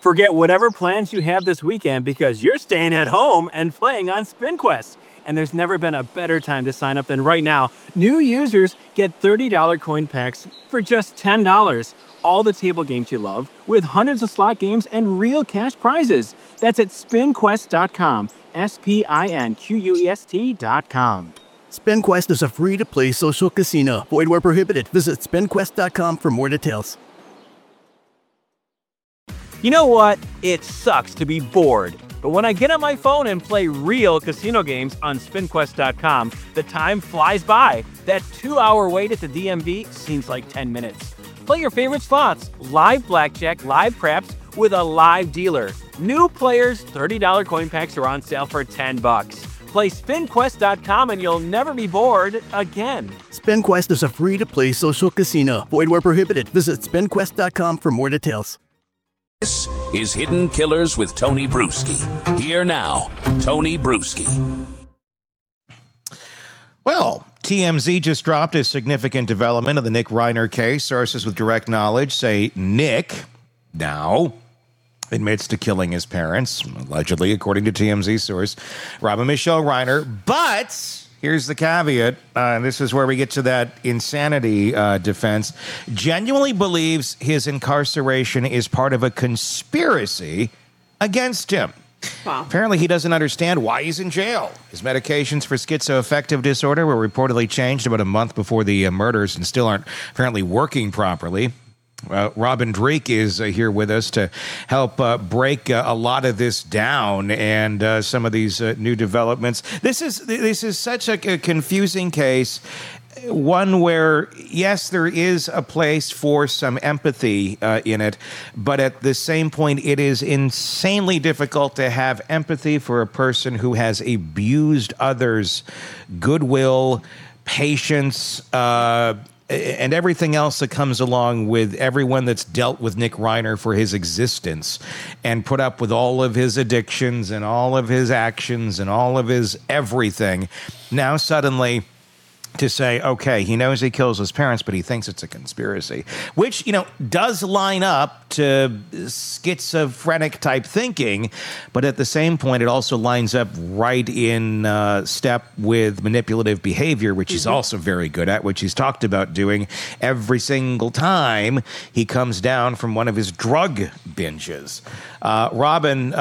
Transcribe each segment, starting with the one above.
Forget whatever plans you have this weekend because you're staying at home and playing on SpinQuest. And there's never been a better time to sign up than right now. New users get $30 coin packs for just $10. All the table games you love, with hundreds of slot games and real cash prizes. That's at spinquest.com. SPINQUEST.com. SpinQuest is a free-to-play social casino. Void where prohibited. Visit spinquest.com for more details. You know what? It sucks to be bored. But when I get on my phone and play real casino games on SpinQuest.com, the time flies by. That 2-hour wait at the DMV seems like 10 minutes. Play your favorite slots, live blackjack, live craps, with a live dealer. New players, $30 coin packs are on sale for $10. Play SpinQuest.com and you'll never be bored again. SpinQuest is a free-to-play social casino. Void where prohibited. Visit spinquest.com for more details. This is Hidden Killers with Tony Bruschi. Here now, Tony Bruschi. Well, TMZ just dropped a significant development of the Nick Reiner case. Sources with direct knowledge say Nick now admits to killing his parents, allegedly, according to TMZ source Robin Michelle Reiner. But here's the caveat. This is where we get to that insanity defense. Genuinely believes his incarceration is part of a conspiracy against him. Wow. Apparently, he doesn't understand why he's in jail. His medications for schizoaffective disorder were reportedly changed about a month before the murders and still aren't apparently working properly. Robin Drake is here with us to help break a lot of this down and some of these new developments. This is such a confusing case, one where, yes, there is a place for some empathy in it, but at the same point, it is insanely difficult to have empathy for a person who has abused others' goodwill, patience, and everything else that comes along with everyone that's dealt with Nick Reiner for his existence and put up with all of his addictions and all of his actions and all of his everything. Now suddenly to say, okay, he knows he kills his parents, but he thinks it's a conspiracy, which, you know, does line up to schizophrenic type thinking. But at the same point, it also lines up right in step with manipulative behavior, which he's also very good at, which he's talked about doing every single time he comes down from one of his drug binges. Robin,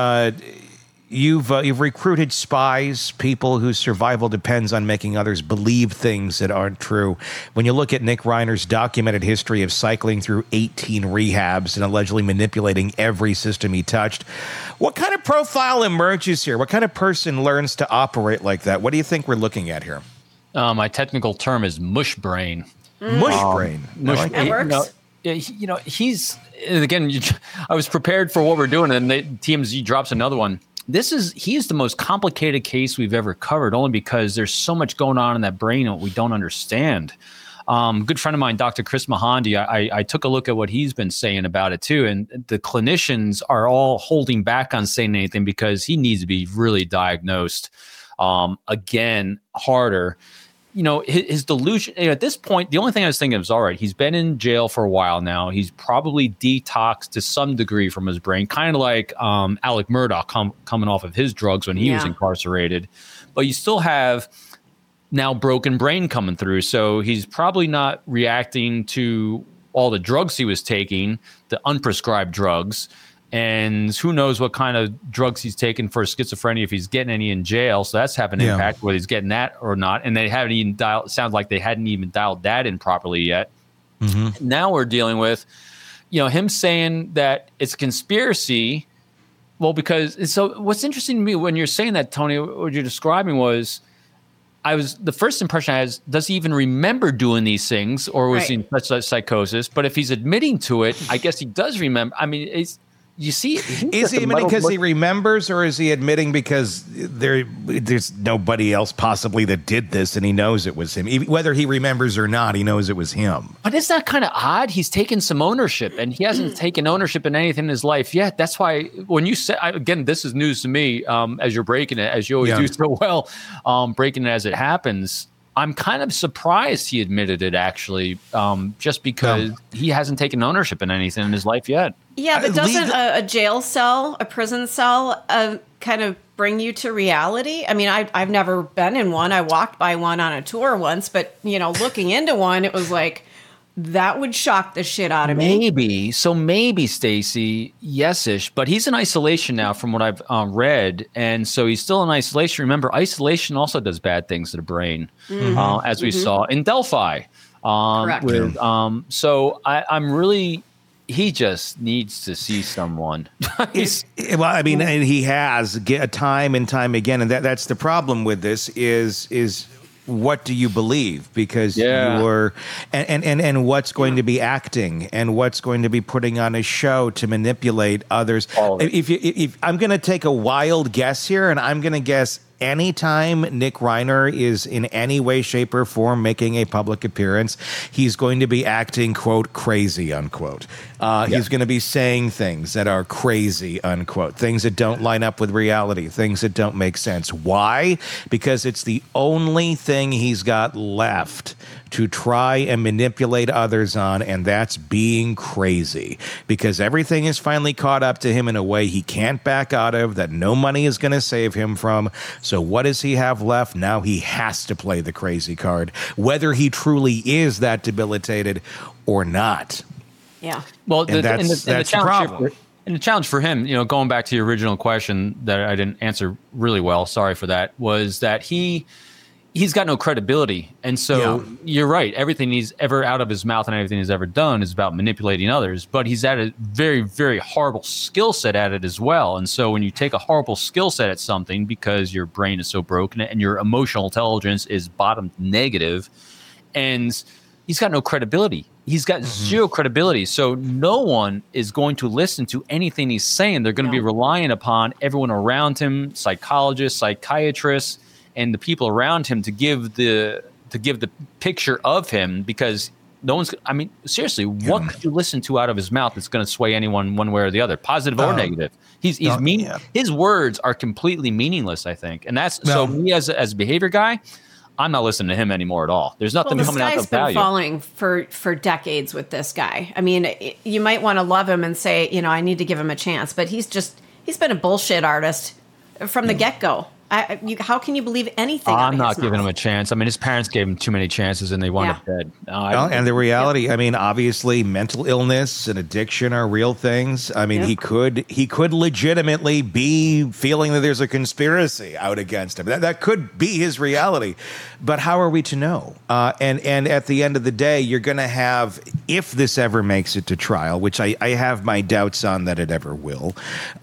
You've recruited spies, people whose survival depends on making others believe things that aren't true. When you look at Nick Reiner's documented history of cycling through 18 rehabs and allegedly manipulating every system he touched, what kind of profile emerges here? What kind of person learns to operate like that? What do you think we're looking at here? My technical term is mush brain. Mush brain. That works. He's, again, I was prepared for what we're doing, and TMZ drops another one. He is the most complicated case we've ever covered, only because there's so much going on in that brain that we don't understand. Good friend of mine, Dr. Chris Mahandi, I took a look at what he's been saying about it too, and the clinicians are all holding back on saying anything because he needs to be really diagnosed again harder. You know, his delusion, at this point, the only thing I was thinking of is, all right, he's been in jail for a while now. He's probably detoxed to some degree from his brain, kind of like Alec Murdoch coming off of his drugs when he was incarcerated. But you still have now broken brain coming through. So he's probably not reacting to all the drugs he was taking, the unprescribed drugs. And who knows what kind of drugs he's taking for schizophrenia, if he's getting any in jail. So that's having an impact, whether he's getting that or not. And they haven't even sounds like they hadn't even dialed that in properly yet. Mm-hmm. Now we're dealing with, him saying that it's a conspiracy. Well, so what's interesting to me when you're saying that, Tony, what you're describing was, the first impression I had is, does he even remember doing these things, or was he in such a psychosis? But if he's admitting to it, I guess he does remember. I mean, you see, is he admitting because he remembers, or is he admitting because there's nobody else possibly that did this and he knows it was him? Whether he remembers or not, he knows it was him. But isn't that kind of odd? He's taken some ownership, and he hasn't taken ownership in anything in his life yet. That's why when you say, again, this is news to me, as you're breaking it, as you always do so well, breaking it as it happens. I'm kind of surprised he admitted it, actually, just because he hasn't taken ownership in anything in his life yet. Yeah, but doesn't a jail cell, a prison cell, kind of bring you to reality? I mean, I've never been in one. I walked by one on a tour once, but, looking into one, it was like, that would shock the shit out of me. Maybe, Stacey, yes-ish, but he's in isolation now from what I've read, and so he's still in isolation. Remember, isolation also does bad things to the brain, as we saw in Delphi. Correct. So I'm really... He just needs to see someone. And he has time and time again, and that's the problem with this is what do you believe? Because you're and what's going to be acting and what's going to be putting on a show to manipulate others. If I'm going to take a wild guess here, and I'm going to guess anytime Nick Reiner is in any way, shape, or form making a public appearance, he's going to be acting, quote, crazy, unquote. He's going to be saying things that are crazy, unquote, things that don't line up with reality, things that don't make sense. Why? Because it's the only thing he's got left to try and manipulate others on, and that's being crazy. Because everything is finally caught up to him in a way he can't back out of, that no money is going to save him from. So what does he have left? Now he has to play the crazy card, whether he truly is that debilitated or not. Yeah. Well, that's the problem. And the challenge for him, going back to the original question that I didn't answer really well, sorry for that, was that he's got no credibility. And so you're right. Everything he's ever out of his mouth and everything he's ever done is about manipulating others. But he's at a very, very horrible skill set at it as well. And so when you take a horrible skill set at something because your brain is so broken and your emotional intelligence is bottom negative, and he's got no credibility. He's got zero credibility. So no one is going to listen to anything he's saying. They're going to be relying upon everyone around him, psychologists, psychiatrists, and the people around him to give the picture of him, because no one's. I mean, seriously, what could you listen to out of his mouth that's going to sway anyone one way or the other, positive or negative? He's mean. His words are completely meaningless, I think, and that's so. Me as a behavior guy, I'm not listening to him anymore at all. There's nothing coming out of value. The sky's been falling for decades with this guy. I mean, you might want to love him and say, I need to give him a chance, but he's been a bullshit artist from the get-go. How can you believe anything? I'm not giving him a chance. I mean, his parents gave him too many chances, and they wound up dead. And the reality, I mean, obviously, mental illness and addiction are real things. I mean, he could legitimately be feeling that there's a conspiracy out against him. That could be his reality. But how are we to know? And at the end of the day, you're going to have, if this ever makes it to trial, which I have my doubts on that it ever will,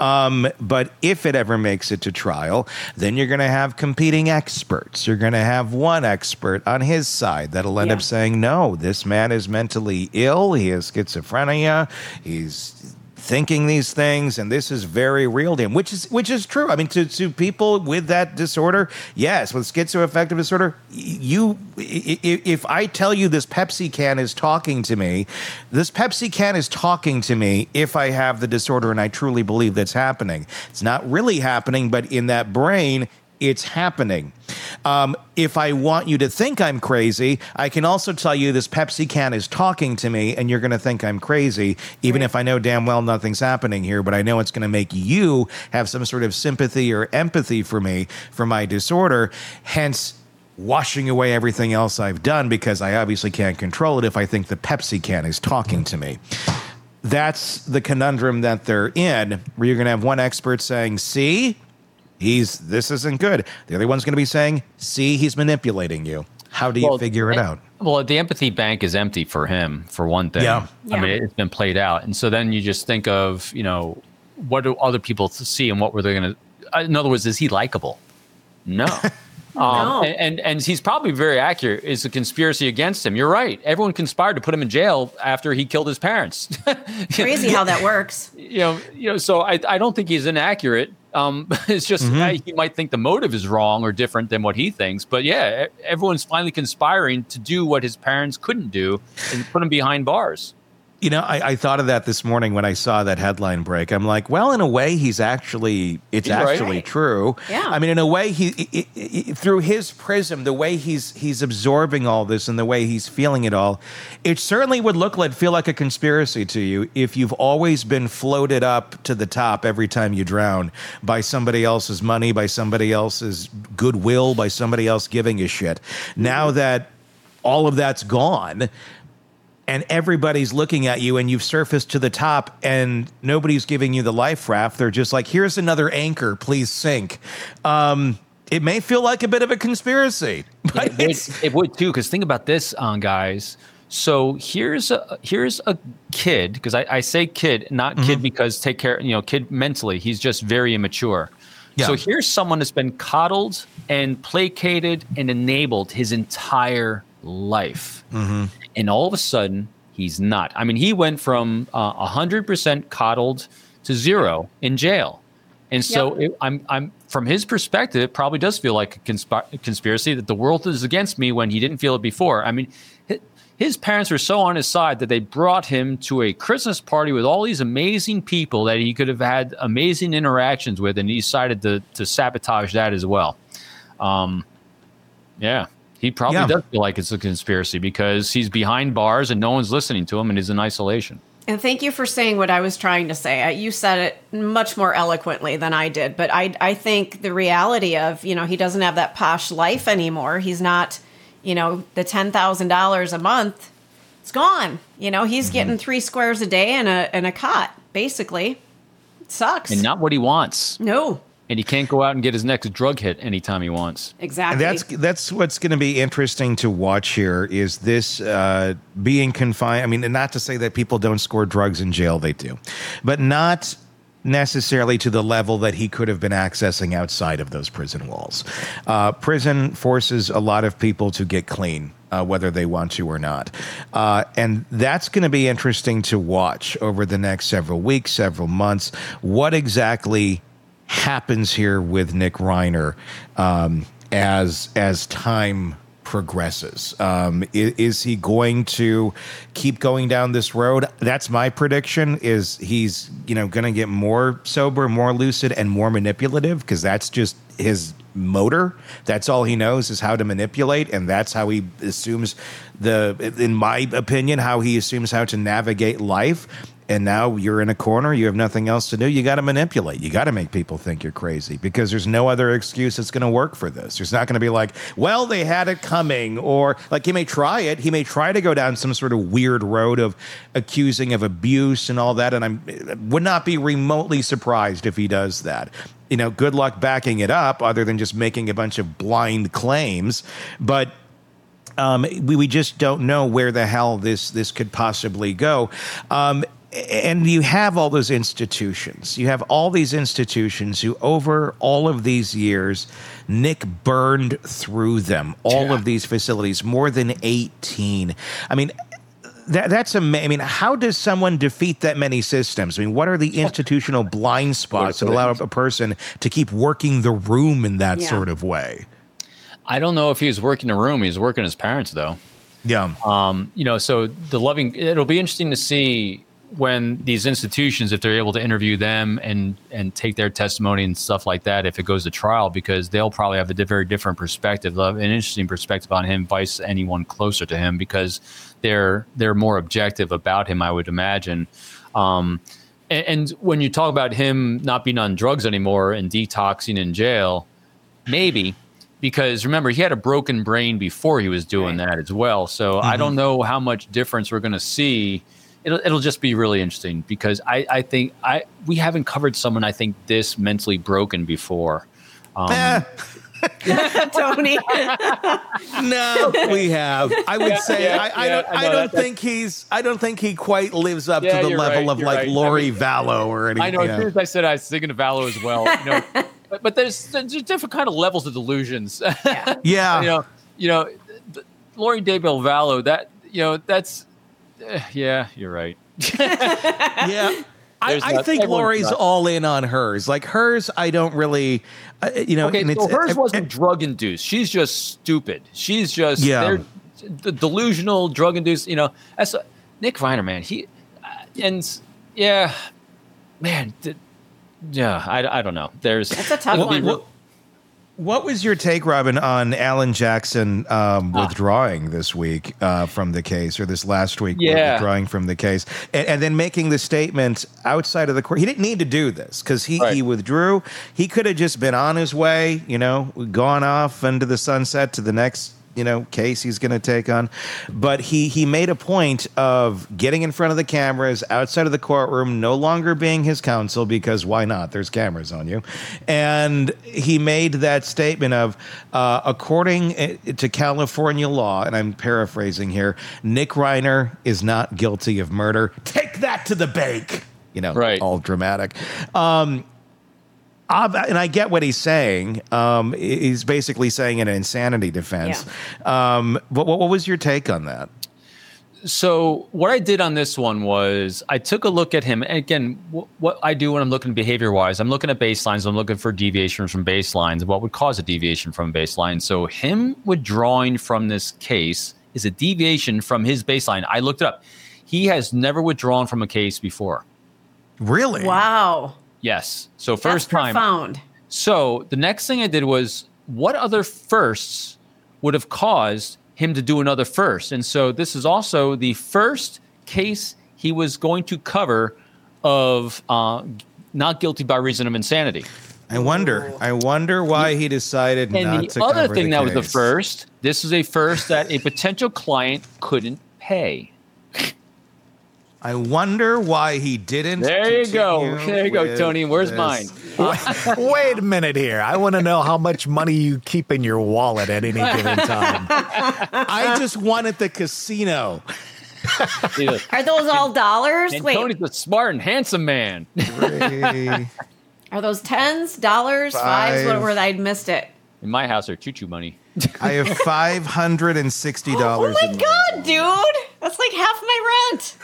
but if it ever makes it to trial, then you're going to have competing experts. You're going to have one expert on his side that'll end up saying, no, this man is mentally ill. He has schizophrenia. He's thinking these things, and this is very real to him, which is true. I mean, to people with that disorder, yes, with schizoaffective disorder, if I tell you this Pepsi can is talking to me, this Pepsi can is talking to me if I have the disorder and I truly believe that's happening. It's not really happening, but in that brain, it's happening. If I want you to think I'm crazy, I can also tell you this Pepsi can is talking to me, and you're going to think I'm crazy, even if I know damn well nothing's happening here, but I know it's going to make you have some sort of sympathy or empathy for me, for my disorder, hence washing away everything else I've done, because I obviously can't control it if I think the Pepsi can is talking to me. That's the conundrum that they're in, where you're going to have one expert saying, see, this isn't good. The other one's going to be saying, see, he's manipulating you. How do you figure it out? Well, the empathy bank is empty for him, for one thing. I mean, it's been played out. And so then you just think of, what do other people see, and what were they going to, in other words, is he likable? No. No. And he's probably very accurate. It's a conspiracy against him. You're right. Everyone conspired to put him in jail after he killed his parents. Crazy how that works. So I don't think he's inaccurate. It's just he might think the motive is wrong or different than what he thinks. But yeah, everyone's finally conspiring to do what his parents couldn't do and put him behind bars. You know, I thought of that this morning when I saw that headline break. I'm like, well, in a way, it's actually right. true. Yeah. I mean, in a way, he through his prism, the way he's absorbing all this and the way he's feeling it all, it certainly would feel like a conspiracy to you if you've always been floated up to the top every time you drown by somebody else's money, by somebody else's goodwill, by somebody else giving a shit. Now that all of that's gone, and everybody's looking at you and you've surfaced to the top and nobody's giving you the life raft. They're just like, here's another anchor, please sink. It may feel like a bit of a conspiracy. But it would too, because think about this, guys. So here's a kid, because I say kid, not kid because take care, kid mentally. He's just very immature. Yeah. So here's someone that's been coddled and placated and enabled his entire life. Mm-hmm. And all of a sudden, he's not. I mean, he went from 100% coddled to 0 in jail. And so I'm from his perspective, it probably does feel like a conspiracy that the world is against me when he didn't feel it before. I mean, his parents were so on his side that they brought him to a Christmas party with all these amazing people that he could have had amazing interactions with, and he decided to sabotage that as well. He probably does feel like it's a conspiracy because he's behind bars and no one's listening to him and he's in isolation. And thank you for saying what I was trying to say. You said it much more eloquently than I did. But I think the reality of, he doesn't have that posh life anymore. He's not, the $10,000 a month. It's gone. He's getting 3 squares a day and a cot, basically. It sucks. And not what he wants. No. And he can't go out and get his next drug hit anytime he wants. Exactly. And that's what's going to be interesting to watch here is this being confined. I mean, and not to say that people don't score drugs in jail, they do. But not necessarily to the level that he could have been accessing outside of those prison walls. Prison forces a lot of people to get clean. Whether they want to or not. And that's going to be interesting to watch over the next several weeks, several months. What exactly happens here with Nick Reiner as time progresses? Is he going to keep going down this road? That's my prediction. Is he's going to get more sober, more lucid, and more manipulative because that's just his motor. That's all he knows is how to manipulate, and that's how he assumes in my opinion, how he assumes how to navigate life. And now you're in a corner. You have nothing else to do. You got to manipulate. You got to make people think you're crazy because there's no other excuse that's going to work for this. There's not going to be like, well, they had it coming, or like he may try it. He may try to go down some sort of weird road of accusing of abuse and all that. And I would not be remotely surprised if he does that. Good luck backing it up other than just making a bunch of blind claims. But we just don't know where the hell this could possibly go. And you have all those institutions. You have all these institutions who, over all of these years, Nick burned through them. All of these facilities, more than 18. I mean, that's amazing. I mean, how does someone defeat that many systems? I mean, what are the institutional blind spots that allow a person to keep working the room in that sort of way? I don't know if he was working the room. He was working his parents, though. Yeah. So it'll be interesting to see when these institutions, if they're able to interview them and take their testimony and stuff like that, if it goes to trial, because they'll probably have a very different perspective, an interesting perspective on him, vice anyone closer to him, because they're more objective about him, I would imagine. And when you talk about him not being on drugs anymore and detoxing in jail, maybe, because remember, he had a broken brain before he was doing that as well. So I don't know how much difference we're going to see. It'll just be really interesting because I think we haven't covered someone I think this mentally broken before. Tony. No, we have. I would say I don't think he quite lives up to the level of Lori Vallow or anything. I know. As soon as I said I was thinking of Vallow as well. But there's different kind of levels of delusions. Yeah. Lori Daybell Vallow. That's. Yeah, you're right. Yeah. I think Lori's all in on hers. Like hers, I don't really, Okay, so hers wasn't drug induced. She's just stupid. She's just delusional, drug induced. That's Nick Reiner, man. and yeah, man, yeah, I don't know. It's a tough one. What was your take, Robin, on Alan Jackson withdrawing this week from the case, or this last week withdrawing from the case, and then making the statement outside of the court? He didn't need to do this because he withdrew. He could have just been on his way, gone off into the sunset to the next case he's going to take on. But he made a point of getting in front of the cameras outside of the courtroom, no longer being his counsel, because why not? There's cameras on you. And he made that statement of, according to California law, and I'm paraphrasing here, Nick Reiner is not guilty of murder. Take that to the bank. All dramatic. And I get what he's saying. He's basically saying an insanity defense. Yeah. But what was your take on that? So what I did on this one was I took a look at him. And again, what I do when I'm looking behavior-wise, I'm looking at baselines. I'm looking for deviations from baselines. What would cause a deviation from baseline? So him withdrawing from this case is a deviation from his baseline. I looked it up. He has never withdrawn from a case before. Really? Wow. Yes. So first That's time. profound. So the next thing I did was, what other firsts would have caused him to do another first? And so this is also the first case he was going to cover of not guilty by reason of insanity. I wonder why he decided not to cover the case. And the other thing that was the first, this is a first that a potential client couldn't pay. I wonder why he didn't. There you go, Tony. Where's mine? Wait a minute here. I want to know how much money you keep in your wallet at any given time. I just wanted the casino. Are those all dollars? And Wait, Tony's a smart and handsome man. are those tens, dollars, fives? What were I'd missed it? In my house, they're choo-choo money. I have $560. Oh my god, dude! That's like half my rent.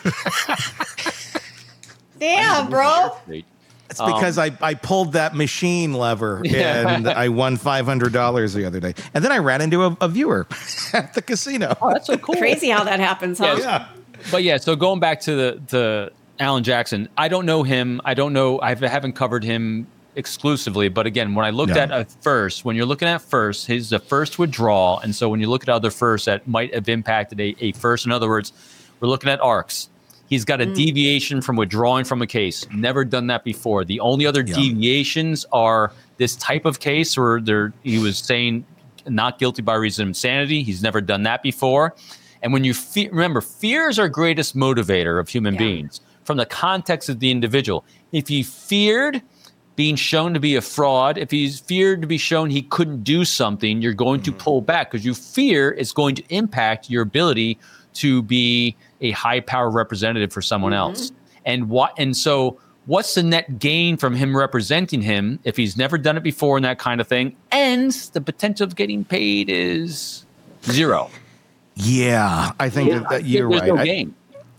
Damn, bro. It's because I pulled that machine lever and I won $500 the other day. And then I ran into a viewer at the casino. Oh, that's so cool. Crazy how that happens, huh? Yeah. But yeah, so going back to the Alan Jackson, I don't know him. I haven't covered him exclusively, but again, when I looked at a first, when you're looking at first, he's the first withdrawal, and so when you look at other firsts that might have impacted a first, in other words, we're looking at arcs. He's got a deviation from withdrawing from a case. Never done that before. The only other deviations are this type of case where he was saying not guilty by reason of insanity. He's never done that before. And when you remember, fear is our greatest motivator of human beings from the context of the individual. If he feared being shown to be a fraud, if he's feared to be shown he couldn't do something, you're going to pull back because you fear it's going to impact your ability to be a high power representative for someone else. And so what's the net gain from him representing him if he's never done it before and that kind of thing? And the potential of getting paid is zero. Yeah, I think that you're right. There's no gain.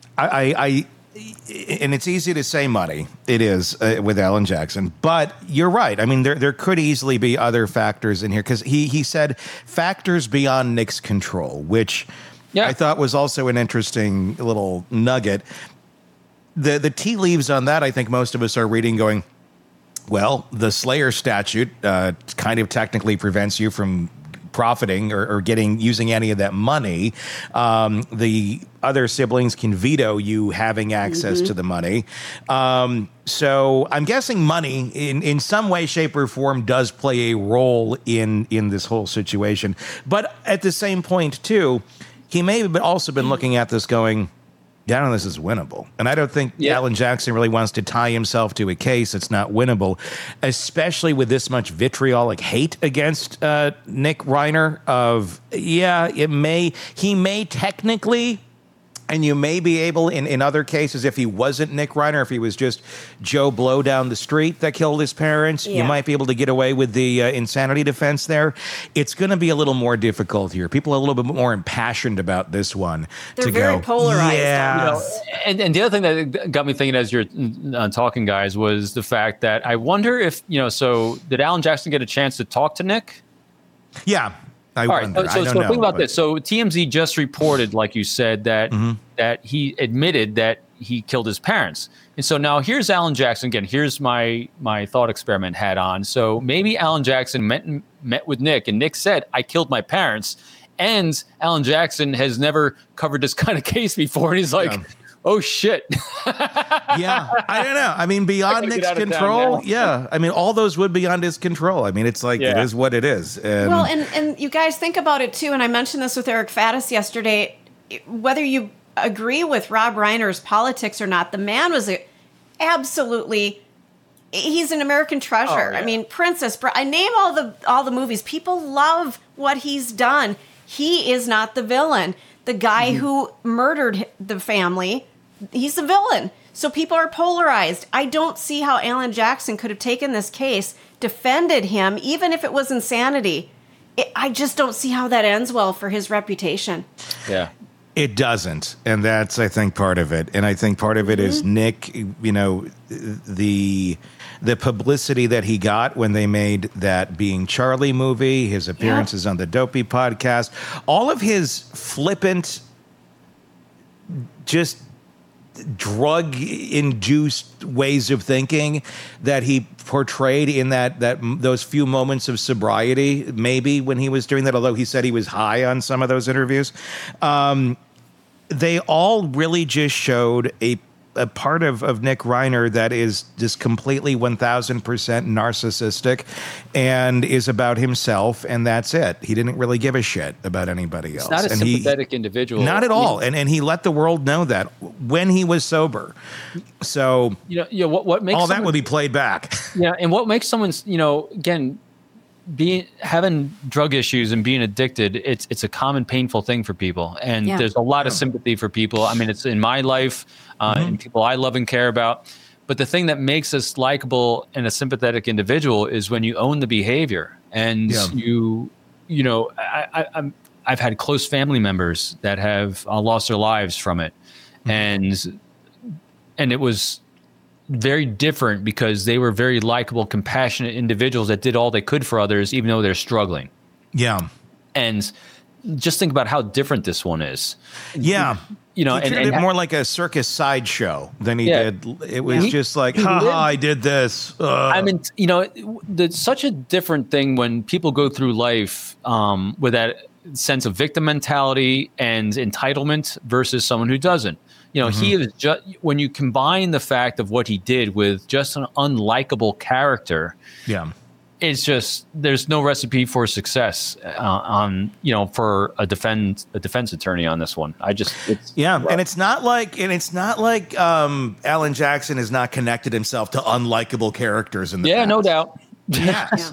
And it's easy to say money. It is with Alan Jackson. But you're right. I mean, there could easily be other factors in here because he said factors beyond Nick's control, which I thought was also an interesting little nugget. The tea leaves on that, I think most of us are reading going, well, the Slayer statute kind of technically prevents you from profiting or using any of that money. The other siblings can veto you having access to the money. So I'm guessing money in some way, shape, or form does play a role in this whole situation. But at the same point, too, he may have also been looking at this going, yeah, I don't know, this is winnable. And I don't think Alan Jackson really wants to tie himself to a case that's not winnable, especially with this much vitriolic hate against Nick Reiner he may technically, and you may be able in other cases, if he wasn't Nick Reiner, if he was just Joe Blow down the street that killed his parents, you might be able to get away with the insanity defense there. It's going to be a little more difficult here. People are a little bit more impassioned about this one. They're very polarized. Yeah. And the other thing that got me thinking as you're talking, guys, was the fact that I wonder if, so did Alan Jackson get a chance to talk to Nick? Yeah. All right. So think about this. So TMZ just reported, like you said, that that he admitted that he killed his parents. And so now here's Alan Jackson again. Here's my thought experiment hat on. So maybe Alan Jackson met with Nick, and Nick said, "I killed my parents." And Alan Jackson has never covered this kind of case before, and he's like, "Oh shit." Yeah, I don't know. I mean, beyond Nick's control, yeah. I mean, all those would be beyond his control. I mean, it's like it is what it is. And well, and you guys think about it too. And I mentioned this with Eric Faddis yesterday. Whether you agree with Rob Reiner's politics or not, the man was he's an American treasure. I mean, Princess Bride. I name all the movies. People love what he's done. He is not the villain. The guy who murdered the family, he's the villain. So people are polarized. I don't see how Alan Jackson could have taken this case, defended him, even if it was insanity. I just don't see how that ends well for his reputation. Yeah. It doesn't. And that's, I think, part of it. And I think part of it is Nick, you know, the publicity that he got when they made that Being Charlie movie, his appearances on the Dopey podcast, all of his flippant, just drug-induced ways of thinking that he portrayed in those few moments of sobriety, maybe when he was doing that, although he said he was high on some of those interviews, they all really just showed a part of Nick Reiner that is just completely 1,000% narcissistic and is about himself, and that's it. He didn't really give a shit about anybody else. He's not a sympathetic individual. Not at all. And he let the world know that when he was sober. So what makes all that would be played back. Yeah, and what makes someone, again, having drug issues and being addicted, it's a common painful thing for people, and there's a lot of sympathy for people. I mean, it's in my life and people I love and care about. But the thing that makes us likable and a sympathetic individual is when you own the behavior, and I've had close family members that have lost their lives from it, and it was very different because they were very likable, compassionate individuals that did all they could for others, even though they're struggling. Yeah. And just think about how different this one is. Yeah. He treated it more like a circus sideshow than he did. It was just like, I did this. I mean, it's such a different thing when people go through life with that sense of victim mentality and entitlement versus someone who doesn't. He is just, when you combine the fact of what he did with just an unlikable character, it's just, there's no recipe for success for a defense attorney on this one. And it's not like Alan Jackson has not connected himself to unlikable characters in the past. No doubt. Yes.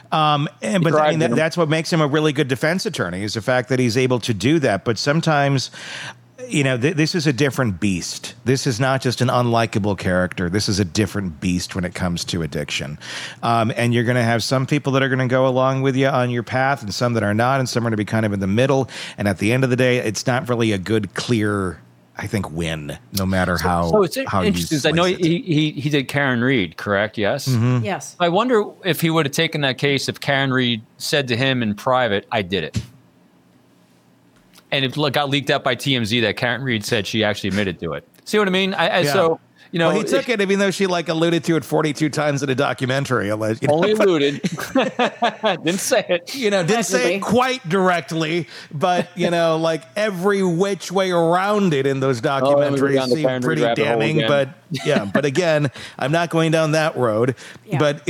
That's what makes him a really good defense attorney, is the fact that he's able to do that. But sometimes, this is a different beast. This is not just an unlikable character. This is a different beast when it comes to addiction. And you're going to have some people that are going to go along with you on your path, and some that are not, and some are going to be kind of in the middle. And at the end of the day, it's not really a good, clear, I think, win, no matter how it's interesting. I know he did Karen Reed, correct? Yes? Mm-hmm. Yes. I wonder if he would have taken that case if Karen Reed said to him in private, "I did it." And it got leaked out by TMZ that Karen Reed said she actually admitted to it. See what I mean? So, he took it, even though she alluded to it 42 times in a documentary. Only alluded. Didn't say it. Didn't say it quite directly, but, every which way around it in those documentaries seemed pretty damning. But again, I'm not going down that road. Yeah. But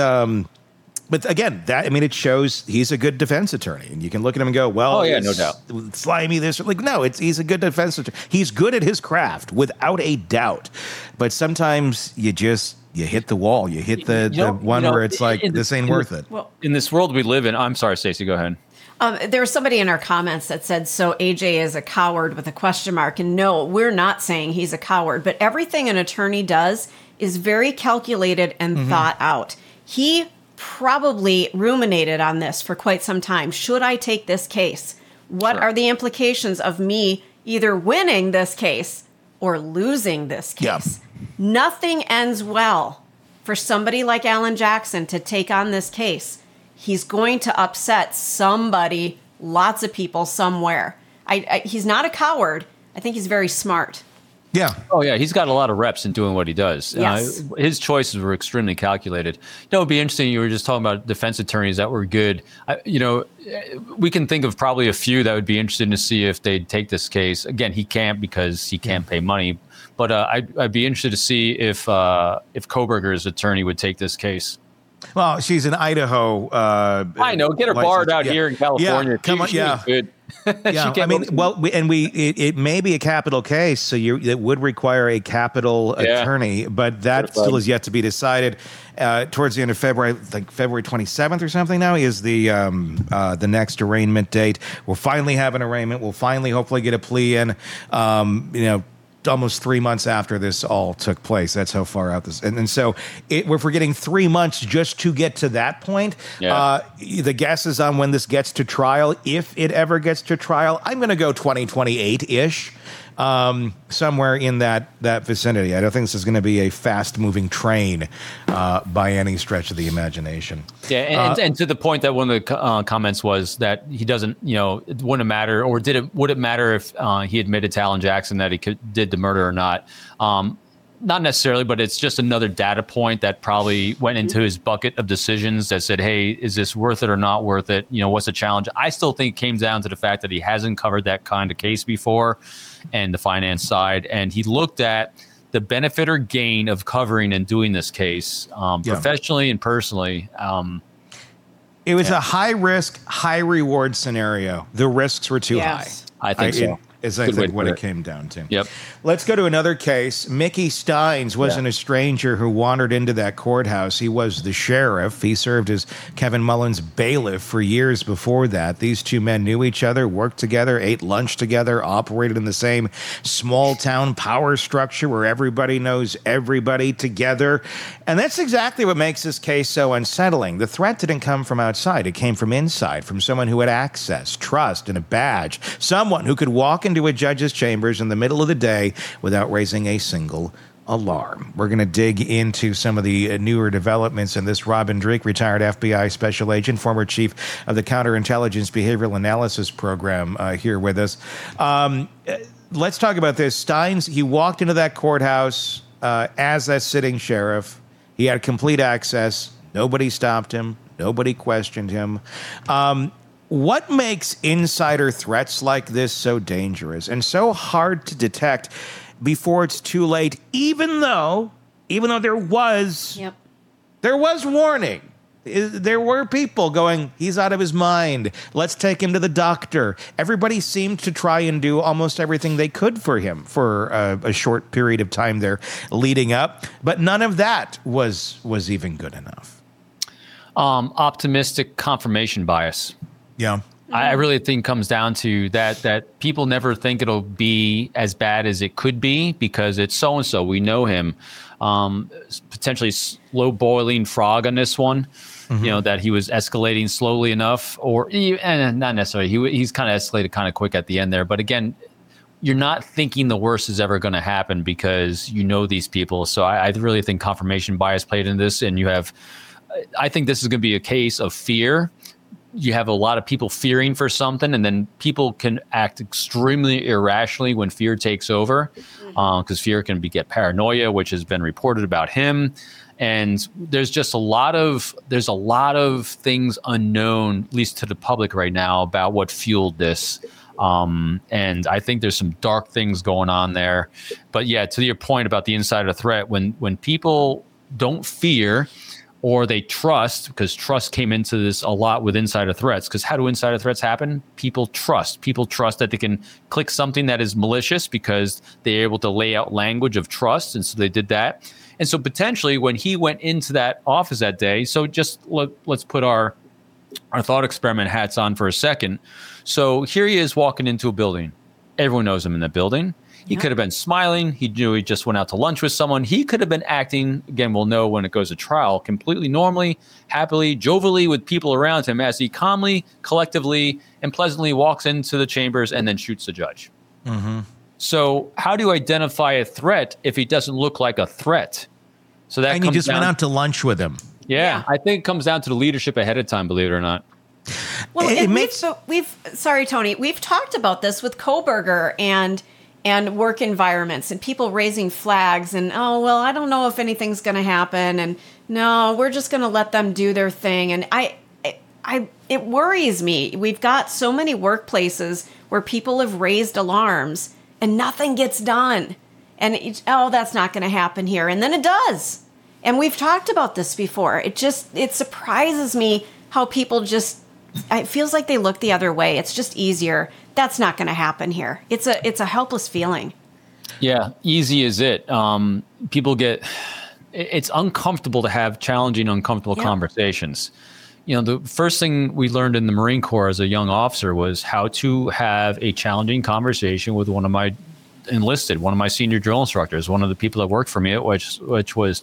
But again, it shows he's a good defense attorney, and you can look at him and go, "Well, no doubt, slimy this." He's a good defense attorney. He's good at his craft, without a doubt. But sometimes you hit the wall. You hit the one where it's like, this ain't worth it. Well, in this world we live in, I'm sorry, Stacey, go ahead. There was somebody in our comments that said, so AJ is a coward with a question mark. And no, we're not saying he's a coward, but everything an attorney does is very calculated and thought out. He probably ruminated on this for quite some time. Should I take this case? What are the implications of me either winning this case or losing this case? Yeah. Nothing ends well for somebody like Alan Jackson to take on this case. He's going to upset somebody, lots of people somewhere. He's not a coward. I think he's very smart. Yeah. Oh, yeah. He's got a lot of reps in doing what he does. Yes. His choices were extremely calculated. It would be interesting. You were just talking about defense attorneys that were good. We can think of probably a few that would be interested to see if they'd take this case. Again, he can't because he can't pay money. But I'd be interested to see if Kohberger's attorney would take this case. Well, she's in Idaho. I know. Get her barred out here in California. Yeah, come on, She's good. Yeah, I mean, it may be a capital case, so it would require a capital attorney, but that still is yet to be decided. Towards the end of February, like February 27th or something now is the next arraignment date. We'll finally have an arraignment. We'll finally, hopefully, get a plea in. Almost 3 months after this all took place. That's how far out this. And so we're forgetting 3 months just to get to that point. Yeah. The guess is on when this gets to trial. If it ever gets to trial, I'm going to go 2028-ish. Somewhere in that vicinity. I don't think this is going to be a fast-moving train by any stretch of the imagination. Yeah, and to the point that one of the comments was that he doesn't, it wouldn't matter, or would it matter if he admitted to Alan Jackson that he did the murder or not? Not necessarily, but it's just another data point that probably went into his bucket of decisions that said, hey, is this worth it or not worth it? What's the challenge? I still think it came down to the fact that he hasn't covered that kind of case before, and the finance side. And he looked at the benefit or gain of covering and doing this case professionally and personally. It was a high risk, high reward scenario. The risks were too high. I think so. Is I think what it came down to. Yep. Let's go to another case. Mickey Steins wasn't a stranger who wandered into that courthouse. He was the sheriff. He served as Kevin Mullen's bailiff for years before that. These two men knew each other, worked together, ate lunch together, operated in the same small town power structure where everybody knows everybody together. And that's exactly what makes this case so unsettling. The threat didn't come from outside. It came from inside, from someone who had access, trust, and a badge. Someone who could walk into a judge's chambers in the middle of the day without raising a single alarm. We're going to dig into some of the newer developments in this. Robin Dreeke, retired FBI special agent, former chief of the Counterintelligence Behavioral Analysis Program, here with us. Let's talk about this. Steins, he walked into that courthouse as that sitting sheriff. He had complete access. Nobody stopped him. Nobody questioned him. What makes insider threats like this so dangerous and so hard to detect before it's too late, even though there was warning? There were people going, he's out of his mind. Let's take him to the doctor. Everybody seemed to try and do almost everything they could for him for a short period of time there leading up. But none of that was even good enough. Optimistic confirmation bias. Yeah. I really think it comes down to that people never think it'll be as bad as it could be because it's so-and-so. We know him. Potentially slow boiling frog on this one, that he was escalating slowly enough and not necessarily. He's kind of escalated kind of quick at the end there. But again, you're not thinking the worst is ever going to happen because you know these people. So I really think confirmation bias played in this. And I think this is going to be a case of fear. You have a lot of people fearing for something, and then people can act extremely irrationally when fear takes over, because fear can get paranoia, which has been reported about him. And there's a lot of things unknown, at least to the public right now, about what fueled this. And I think there's some dark things going on there. But yeah, to your point about the insider threat, when people don't fear or they trust, because trust came into this a lot with insider threats. Because how do insider threats happen? People trust. People trust that they can click something that is malicious because they're able to lay out language of trust. And so they did that. And so potentially when he went into that office that day, so just let's put our thought experiment hats on for a second. So here he is walking into a building. Everyone knows him in that building. He could have been smiling. He knew he just went out to lunch with someone. He could have been acting, again, we'll know when it goes to trial, completely normally, happily, jovially with people around him as he calmly, collectively, and pleasantly walks into the chambers and then shoots the judge. Mm-hmm. So how do you identify a threat if he doesn't look like a threat? So that you just went out to lunch with him. Yeah, I think it comes down to the leadership ahead of time, believe it or not. Well, sorry, Tony, we've talked about this with Kohberger, and and work environments and people raising flags and, oh, well, I don't know if anything's going to happen. And no, we're just going to let them do their thing. And it worries me. We've got so many workplaces where people have raised alarms and nothing gets done. And that's not going to happen here. And then it does. And we've talked about this before. It surprises me how people it feels like they look the other way. It's just easier. That's not going to happen here. It's a helpless feeling. Yeah, easy is it. It's uncomfortable to have challenging, uncomfortable conversations. The first thing we learned in the Marine Corps as a young officer was how to have a challenging conversation with one of my senior drill instructors, one of the people that worked for me, which was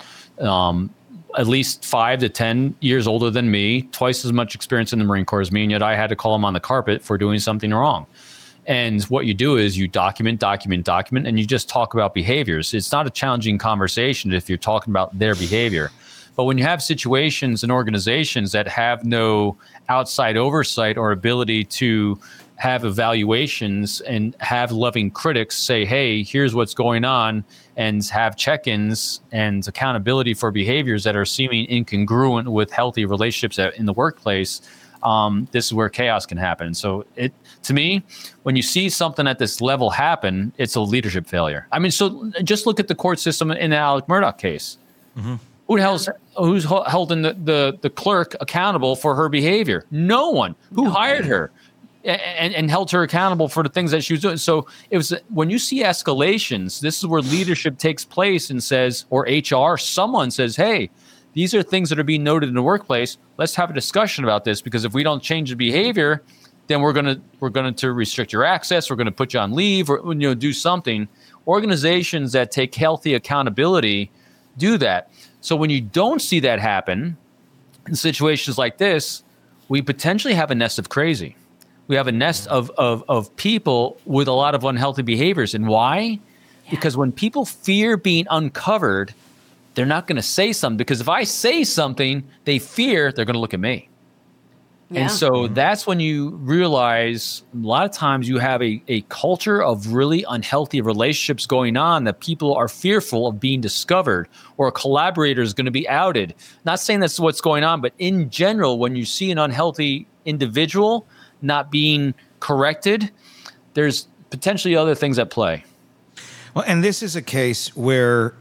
at least 5 to 10 years older than me, twice as much experience in the Marine Corps as me, and yet I had to call him on the carpet for doing something wrong. And what you do is you document, and you just talk about behaviors. It's not a challenging conversation if you're talking about their behavior. But when you have situations and organizations that have no outside oversight or ability to have evaluations and have loving critics say, hey, here's what's going on, and have check-ins and accountability for behaviors that are seeming incongruent with healthy relationships in the workplace, this is where chaos can happen. So to me, when you see something at this level happen, it's a leadership failure. I mean, so just look at the court system in the Alec Murdaugh case. Mm-hmm. Who's holding the clerk accountable for her behavior? No one. Who hired her and held her accountable for the things that she was doing? So it was when you see escalations, this is where leadership takes place and says, or HR, someone says, hey, these are things that are being noted in the workplace. Let's have a discussion about this, because if we don't change the behavior, then we're going to restrict your access. We're going to put you on leave, or do something. Organizations that take healthy accountability do that. So when you don't see that happen in situations like this, we potentially have a nest of crazy. We have a nest of people with a lot of unhealthy behaviors. And why? Yeah. Because when people fear being uncovered, they're not going to say something, because if I say something, they fear they're going to look at me. Yeah. And so that's when you realize a lot of times you have a culture of really unhealthy relationships going on, that people are fearful of being discovered, or a collaborator is going to be outed. Not saying that's what's going on, but in general, when you see an unhealthy individual not being corrected, there's potentially other things at play. Well, and this is a case where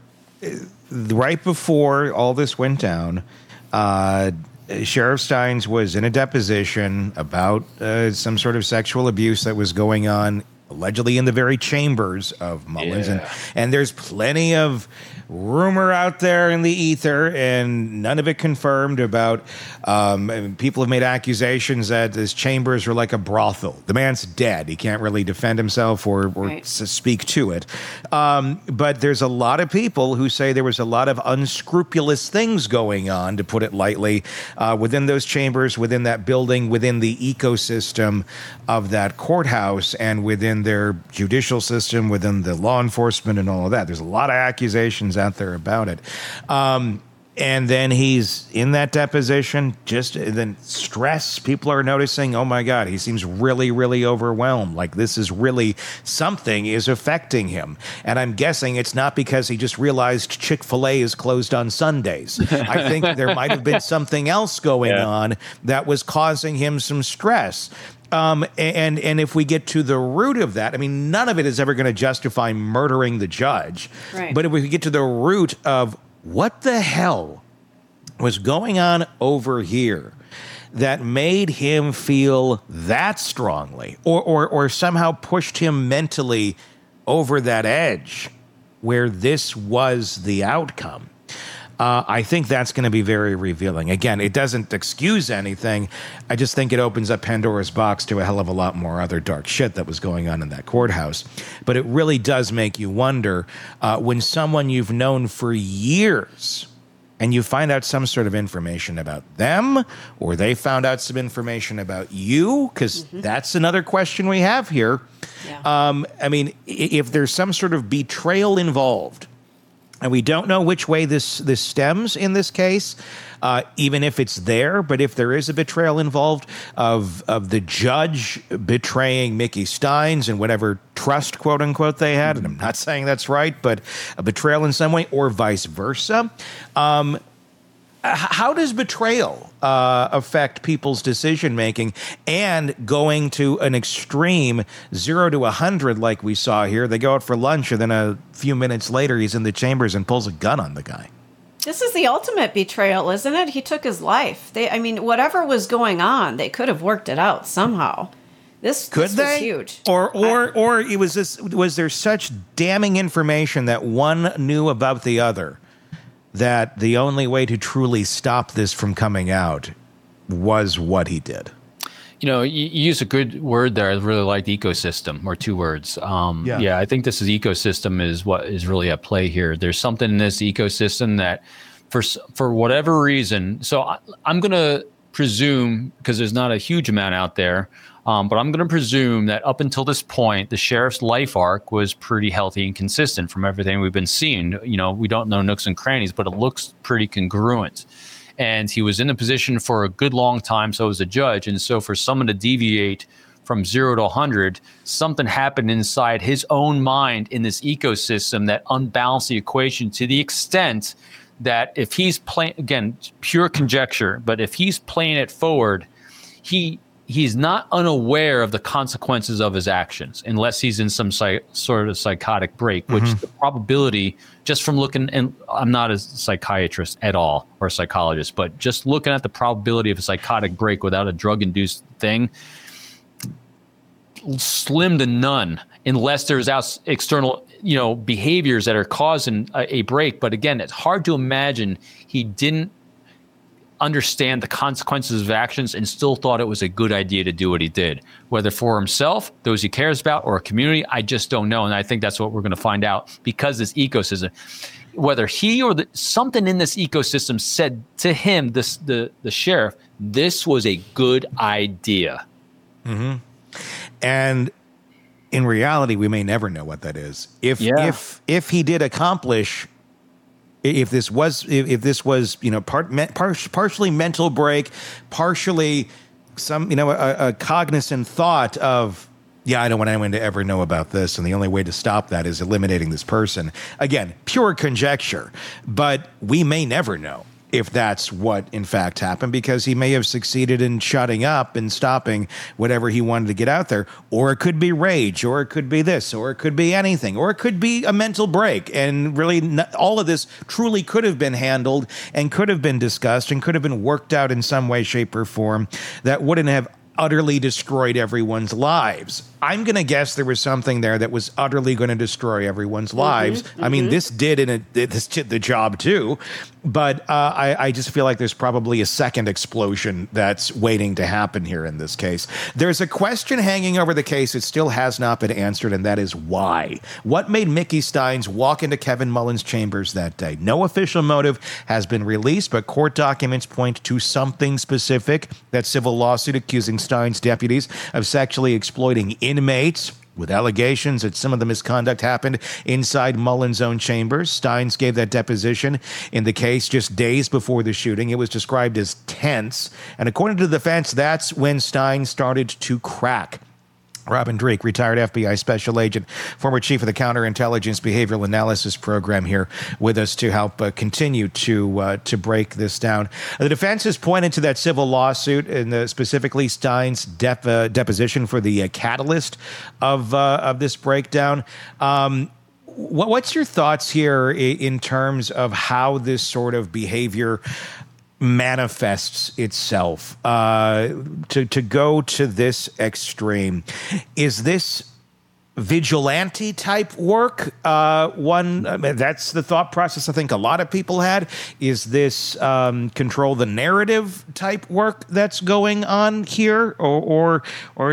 right before all this went down, Sheriff Steins was in a deposition about some sort of sexual abuse that was going on, allegedly in the very chambers of Mullins. Yeah. And there's plenty of rumor out there in the ether, and none of it confirmed, about people have made accusations that his chambers are like a brothel. The man's dead. He can't really defend himself or right. Speak to it. But there's a lot of people who say there was a lot of unscrupulous things going on, to put it lightly, within those chambers, within that building, within the ecosystem of that courthouse, and within their judicial system, within the law enforcement and all of that. There's a lot of accusations out there about it. And then he's in that deposition, then stress. People are noticing, oh my God, he seems really, really overwhelmed. Like this is really, something is affecting him. And I'm guessing it's not because he just realized Chick-fil-A is closed on Sundays. I think there might have been something else going on that was causing him some stress. And if we get to the root of that, I mean, none of it is ever going to justify murdering the judge. Right. But if we get to the root of what the hell was going on over here that made him feel that strongly, or somehow pushed him mentally over that edge where this was the outcome, I think that's going to be very revealing. Again, it doesn't excuse anything. I just think it opens up Pandora's box to a hell of a lot more other dark shit that was going on in that courthouse. But it really does make you wonder, when someone you've known for years and you find out some sort of information about them, or they found out some information about you, because that's another question we have here. Yeah. I mean, if there's some sort of betrayal involved, And we don't know which way this stems in this case, even if it's there. But if there is a betrayal involved of the judge betraying Mickey Steins and whatever trust, quote unquote, they had, and I'm not saying that's right, but a betrayal in some way, or vice versa. How does betrayal affect people's decision making, and going to an extreme 0 to 100 like we saw here? They go out for lunch, and then a few minutes later, he's in the chambers and pulls a gun on the guy. This is the ultimate betrayal, isn't it? He took his life. Whatever was going on, they could have worked it out somehow. This was huge. Or it was this. Was there such damning information that one knew about the other, that the only way to truly stop this from coming out was what he did? You use a good word there. I really liked ecosystem, or 2 words. Yeah, I think this is ecosystem is what is really at play here. There's something in this ecosystem that for whatever reason, so I'm going to presume, because there's not a huge amount out there, but I'm going to presume that up until this point, the sheriff's life arc was pretty healthy and consistent from everything we've been seeing. We don't know nooks and crannies, but it looks pretty congruent. And he was in the position for a good long time, so was a judge. And so for someone to deviate from 0 to 100, something happened inside his own mind in this ecosystem that unbalanced the equation to the extent that if he's playing, again, pure conjecture, but if he's playing it forward, he's not unaware of the consequences of his actions unless he's in some sort of psychotic break, which the probability, just from looking, and I'm not a psychiatrist at all or a psychologist, but just looking at the probability of a psychotic break without a drug-induced thing, slim to none, unless there's external behaviors that are causing a break. But again, it's hard to imagine he didn't understand the consequences of actions and still thought it was a good idea to do what he did, whether for himself, those he cares about, or a community. I just don't know. And I think that's what we're going to find out, because this ecosystem, whether he or something in this ecosystem said to him, the sheriff, this was a good idea. Mm-hmm. And in reality, we may never know what that is. If he did accomplish, if this was partially mental break, partially some a cognizant thought of, I don't want anyone to ever know about this, and the only way to stop that is eliminating this person. Again, pure conjecture, but we may never know if that's what in fact happened, because he may have succeeded in shutting up and stopping whatever he wanted to get out there. Or it could be rage, or it could be this, or it could be anything, or it could be a mental break. And really, all of this truly could have been handled and could have been discussed and could have been worked out in some way, shape, or form that wouldn't have utterly destroyed everyone's lives. I'm going to guess there was something there that was utterly going to destroy everyone's lives. I mean, this did, and this did the job too. But I just feel like there's probably a second explosion that's waiting to happen here in this case. There's a question hanging over the case that still has not been answered, and that is why. What made Mickey Steins walk into Kevin Mullins' chambers that day? No official motive has been released, but court documents point to something specific. That civil lawsuit accusing Steins' deputies of sexually exploiting inmates, with allegations that some of the misconduct happened inside Mullins' own chambers. Steins gave that deposition in the case just days before the shooting. It was described as tense, and according to the defense, that's when Steins started to crack. Robin Dreeke, retired FBI special agent, former chief of the Counterintelligence Behavioral Analysis Program, here with us to help continue to break this down. The defense has pointed to that civil lawsuit, and specifically Steins' deposition for the catalyst of this breakdown. What's your thoughts here in terms of how this sort of behavior manifests itself to go to this extreme? Is this vigilante type work? That's the thought process I think a lot of people had. Is this control the narrative type work that's going on here, or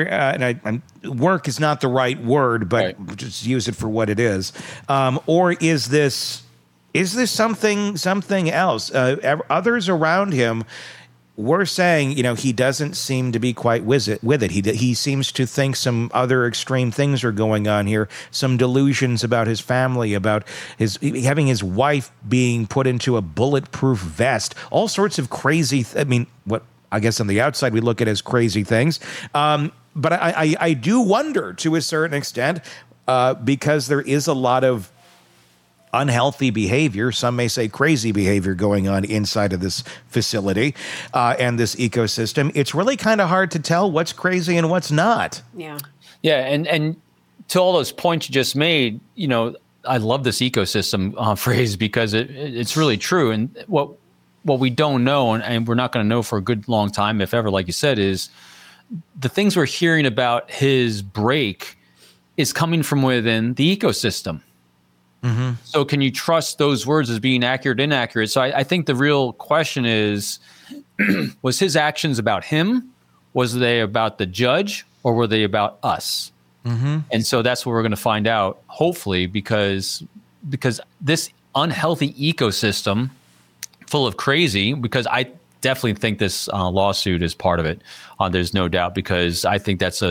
work is not the right word, but right, just use it for what it is. Or is this something else? Others around him we're saying, he doesn't seem to be quite with it. He seems to think some other extreme things are going on here, some delusions about his family, about having his wife being put into a bulletproof vest, all sorts of crazy. What I guess on the outside we look at as crazy things. But I do wonder to a certain extent, because there is a lot of unhealthy behavior, some may say crazy behavior going on inside of this facility and this ecosystem. It's really kind of hard to tell what's crazy and what's not. Yeah. Yeah. And to all those points you just made, I love this ecosystem phrase because it's really true. And what we don't know, and we're not going to know for a good long time, if ever, like you said, is the things we're hearing about his break is coming from within the ecosystem. Mm-hmm. So can you trust those words as being accurate, inaccurate? So I think the real question is, was his actions about him? Was they about the judge, or were they about us? Mm-hmm. And so that's what we're going to find out, hopefully, because this unhealthy ecosystem full of crazy, because I definitely think this lawsuit is part of it. There's no doubt, because I think that's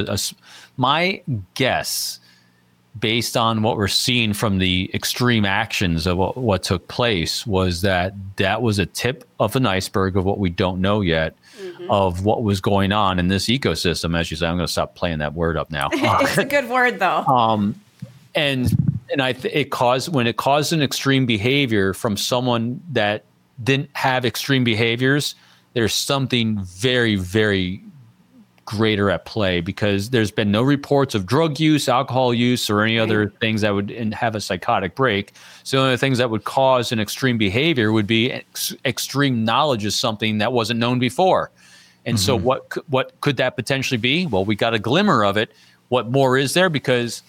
my guess, based on what we're seeing from the extreme actions of what took place, was that was a tip of an iceberg of what we don't know yet, of what was going on in this ecosystem. As you say, I'm going to stop playing that word up now. It's a good word, though. And it caused an extreme behavior from someone that didn't have extreme behaviors. There's something very, very greater at play, because there's been no reports of drug use, alcohol use, or any other things that would have a psychotic break. So the only things that would cause an extreme behavior would be extreme knowledge of something that wasn't known before. And so what could that potentially be? Well, we got a glimmer of it. What more is there? Because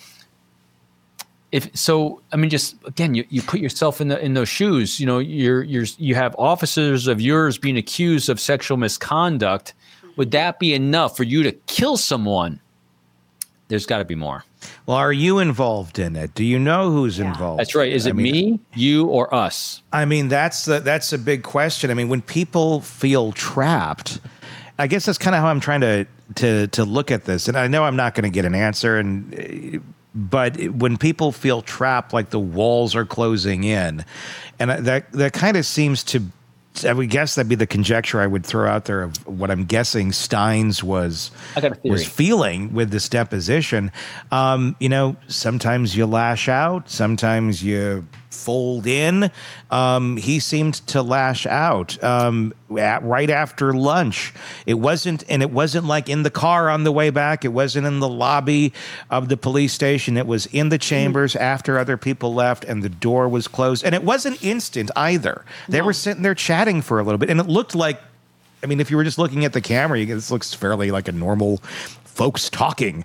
just again, you put yourself in those shoes. You have officers of yours being accused of sexual misconduct. Would that be enough for you to kill someone? There's got to be more. Well, are you involved in it? Do you know who's involved? That's right. Is it me, you, or us? That's a big question. When people feel trapped, I guess that's kind of how I'm trying to look at this. And I know I'm not going to get an answer. But when people feel trapped, like the walls are closing in, and that kind of seems to, I would guess that'd be the conjecture I would throw out there of what I'm guessing Steins was feeling with this deposition. Sometimes you lash out, sometimes you fold in. He seemed to lash out right after lunch. It wasn't like in the car on the way back. It wasn't in the lobby of the police station. It was in the chambers after other people left and the door was closed. And it wasn't instant either. They were sitting there chatting for a little bit, and it looked like, if you were just looking at the camera, this looks fairly like a normal folks talking.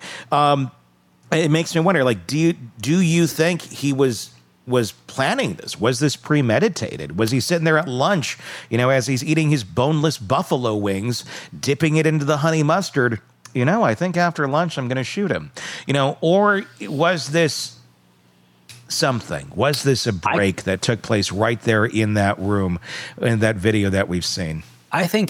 It makes me wonder, like, do you think he was planning this? Was this premeditated? Was he sitting there at lunch, as he's eating his boneless buffalo wings, dipping it into the honey mustard? I think after lunch I'm going to shoot him. Or was this something? Was this a break that took place right there in that room, in that video that we've seen? I think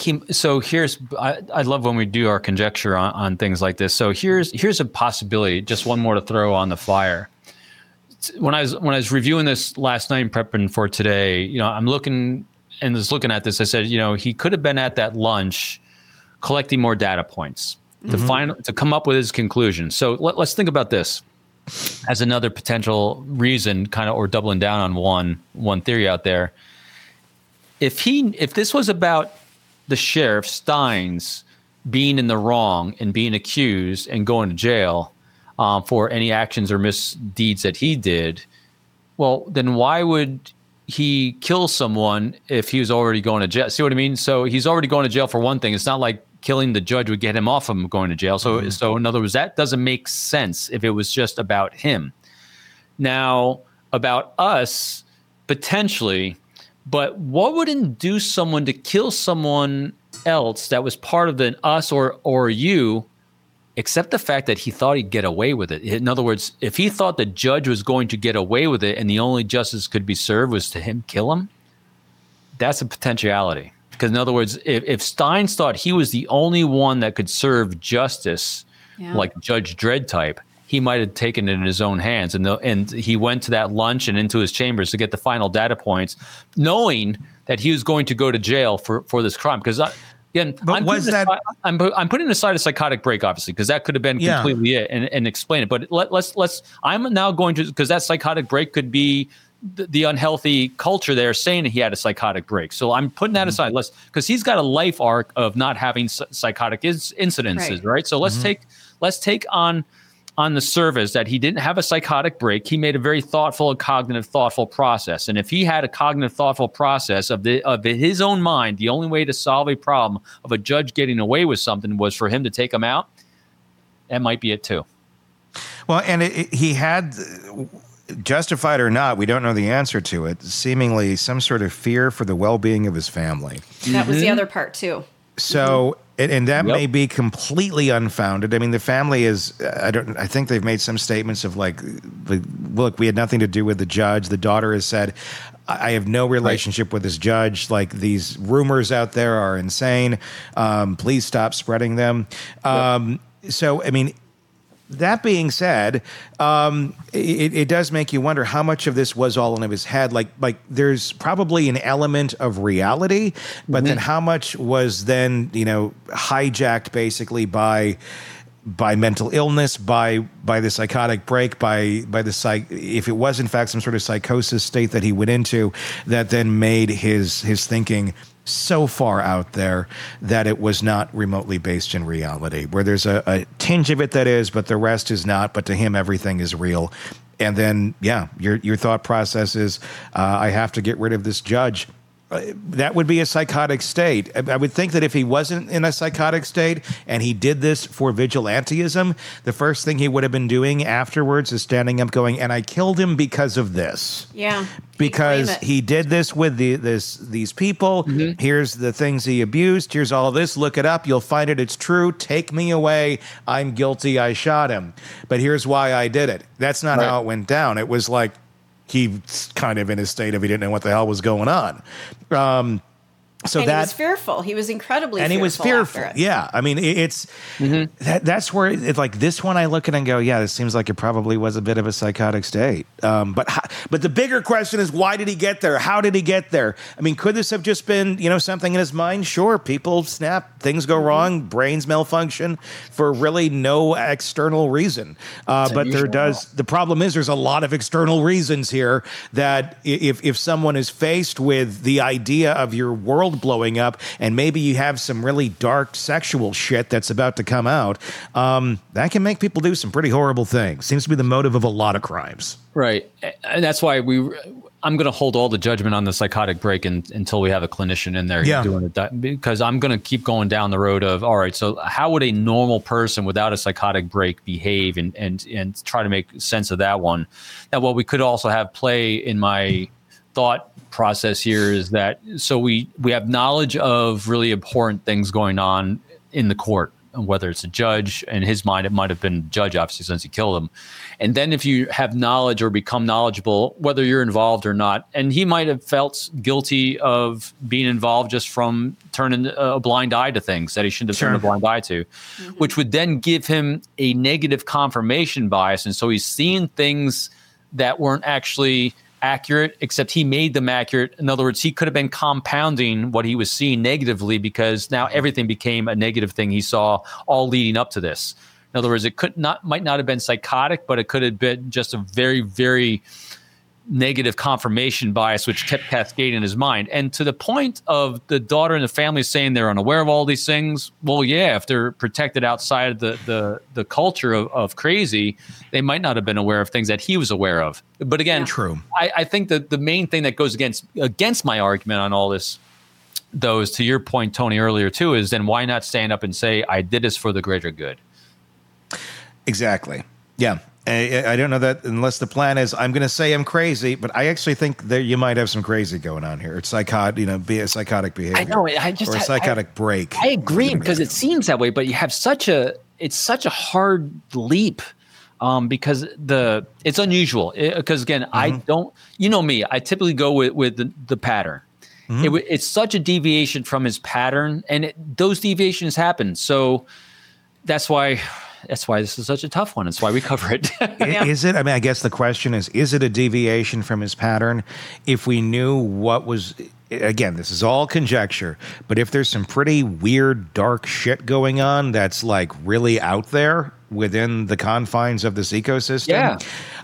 I love when we do our conjecture on things like this. So here's a possibility, just one more to throw on the fire. When I was reviewing this last night and prepping for today, I'm looking at this. I said, he could have been at that lunch collecting more data points to come up with his conclusion. So let's think about this as another potential reason, or doubling down on one theory out there. If this was about the sheriff Steins being in the wrong and being accused and going to jail for any actions or misdeeds that he did, well, then why would he kill someone if he was already going to jail? See what I mean? So he's already going to jail for one thing. It's not like killing the judge would get him off of going to jail. So in other words, that doesn't make sense if it was just about him. Now, about us, potentially, but what would induce someone to kill someone else that was part of the us or you, except the fact that he thought he'd get away with it? In other words, if he thought the judge was going to get away with it and the only justice could be served was to him kill him, that's a potentiality. because in other words, if Steins thought he was the only one that could serve justice, like Judge Dredd type, he might have taken it in his own hands. And he went to that lunch and into his chambers to get the final data points, knowing that he was going to go to jail for this crime. Because again, I'm putting aside a psychotic break, obviously, because that could have been completely it and explain it. But let's I'm now going to, because that psychotic break could be the unhealthy culture there saying he had a psychotic break. So I'm putting that aside. Because he's got a life arc of not having psychotic incidences, right? So let's take on the surface that he didn't have a psychotic break. He made a very thoughtful and cognitive, thoughtful process. And if he had a cognitive, thoughtful process of his own mind, the only way to solve a problem of a judge getting away with something was for him to take him out, that might be it too. Well, and he had, justified or not, we don't know the answer to it, seemingly some sort of fear for the well-being of his family. That was the other part too. So, and that may be completely unfounded. I mean, the family is, I think they've made some statements of like, look, we had nothing to do with the judge. The daughter has said, I have no relationship with this judge. Like, these rumors out there are insane. Please stop spreading them. So, I mean, that being said, it does make you wonder how much of this was all in his head. Like there's probably an element of reality, but then how much was then, hijacked basically by mental illness, by the psychotic break, by the if it was in fact some sort of psychosis state that he went into, that then made his thinking so far out there that it was not remotely based in reality, where there's a tinge of it that is, but the rest is not. But to him, everything is real. And then, your thought process is, I have to get rid of this judge. That would be a psychotic state. I would think that if he wasn't in a psychotic state and he did this for vigilantism, the first thing he would have been doing afterwards is standing up going, and I killed him because of this. Yeah. Because he did this with these people. Here's the things he abused. Here's all of this. Look it up. You'll find it. It's true. Take me away. I'm guilty. I shot him. But here's why I did it. That's not how it went down. It was like, he's kind of in a state of he didn't know what the hell was going on. He was fearful. He was incredibly fearful. And he was fearful. Yeah. I mean, it's that's where it's like this one I look at and go, yeah, this seems like it probably was a bit of a psychotic state. But the bigger question is, why did he get there? How did he get there? I mean, could this have just been, something in his mind? Sure. People snap, things go wrong, brains malfunction for really no external reason. But the problem is there's a lot of external reasons here that if someone is faced with the idea of your world blowing up and maybe you have some really dark sexual shit that's about to come out, that can make people do some pretty horrible things. Seems to be the motive of a lot of crimes. Right. And that's why I'm going to hold all the judgment on the psychotic break until we have a clinician in there doing it, because I'm going to keep going down the road of, all right, so how would a normal person without a psychotic break behave and try to make sense of that one? Now, what we could also have play in my thought process here is that, so we have knowledge of really important things going on in the court, whether it's a judge. In his mind, it might have been judge, obviously, since he killed him. And then if you have knowledge or become knowledgeable, whether you're involved or not, and he might have felt guilty of being involved just from turning a blind eye to things that he shouldn't have turned a blind eye to, which would then give him a negative confirmation bias. And so he's seeing things that weren't actually accurate, except he made them accurate. In other words, he could have been compounding what he was seeing negatively, because now everything became a negative thing he saw all leading up to this. In other words, it might not have been psychotic, but it could have been just a very, very negative confirmation bias, which kept cascading in his mind. And to the point of the daughter and the family saying they're unaware of all these things, well, yeah, if they're protected outside of the culture of crazy, they might not have been aware of things that he was aware of. But again, true. I think that the main thing that goes against my argument on all this, though, is to your point, Tony, earlier too, is then why not stand up and say, I did this for the greater good? Exactly. Yeah. I don't know that unless the plan is, I'm going to say I'm crazy, but I actually think that you might have some crazy going on here. It's be a psychotic behavior. I know. Or a psychotic break. I agree, because it seems that way, but you have it's such a hard leap, because it's unusual. Because again, I don't, me, I typically go with the pattern. It's such a deviation from his pattern, and those deviations happen. So that's why this is such a tough one. That's why we cover it. Is it? I mean, I guess the question is it a deviation from his pattern? If we knew what was, again, this is all conjecture, but if there's some pretty weird, dark shit going on that's like really out there within the confines of this ecosystem,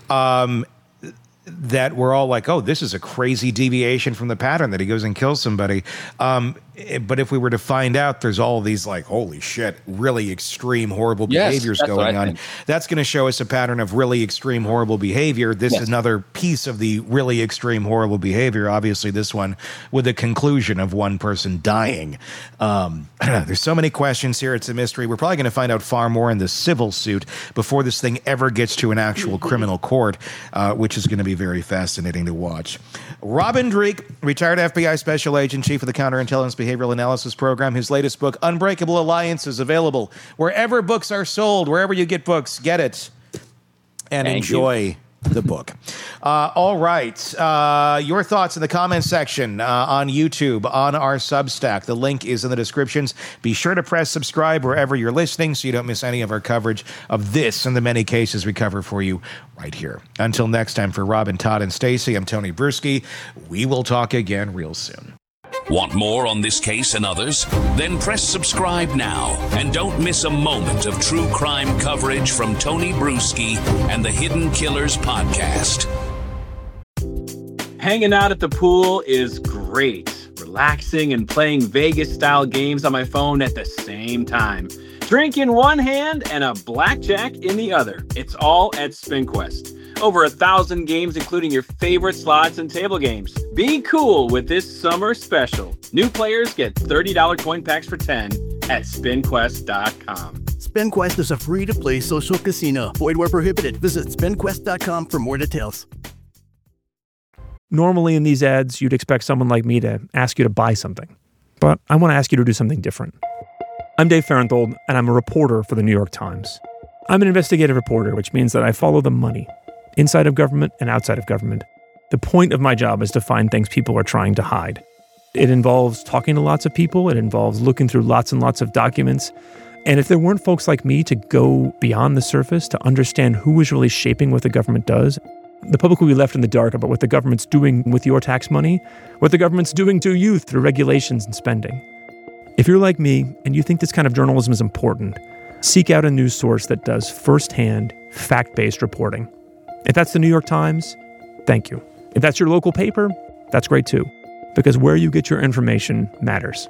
that we're all like, oh, this is a crazy deviation from the pattern that he goes and kills somebody. But if we were to find out there's all these like, holy shit, really extreme, horrible behaviors going on, that's going to show us a pattern of really extreme, horrible behavior. This is another piece of the really extreme, horrible behavior. Obviously, this one with the conclusion of one person dying. There's so many questions here. It's a mystery. We're probably going to find out far more in the civil suit before this thing ever gets to an actual criminal court, which is going to be very fascinating to watch. Robin Dreeke, retired FBI special agent, chief of the Counterintelligence Behavioral Analysis Program. His latest book, Unbreakable Alliance, is available wherever books are sold. Wherever you get books, get it and enjoy the book. All right. Your thoughts in the comments section on YouTube, on our Substack. The link is in the descriptions. Be sure to press subscribe wherever you're listening so you don't miss any of our coverage of this and the many cases we cover for you right here. Until next time, for Robin, Todd, and Stacy, I'm Tony Bruschi. We will talk again real soon. Want more on this case and others? Then press subscribe now and don't miss a moment of true crime coverage from Tony Bruschi and the Hidden Killers podcast. Hanging out at the pool is great. Relaxing and playing Vegas-style games on my phone at the same time. Drink in one hand and a blackjack in the other. It's all at SpinQuest. Over 1,000 games, including your favorite slots and table games. Be cool with this summer special. New players get $30 coin packs for 10 at SpinQuest.com. SpinQuest is a free-to-play social casino. Void where prohibited. Visit SpinQuest.com for more details. Normally in these ads, you'd expect someone like me to ask you to buy something. But I want to ask you to do something different. I'm Dave Farenthold, and I'm a reporter for the New York Times. I'm an investigative reporter, which means that I follow the money, inside of government and outside of government. The point of my job is to find things people are trying to hide. It involves talking to lots of people. It involves looking through lots and lots of documents. And if there weren't folks like me to go beyond the surface to understand who is really shaping what the government does, the public will be left in the dark about what the government's doing with your tax money, what the government's doing to you through regulations and spending. If you're like me and you think this kind of journalism is important, seek out a news source that does firsthand, fact-based reporting. If that's the New York Times, thank you. If that's your local paper, that's great too, because where you get your information matters.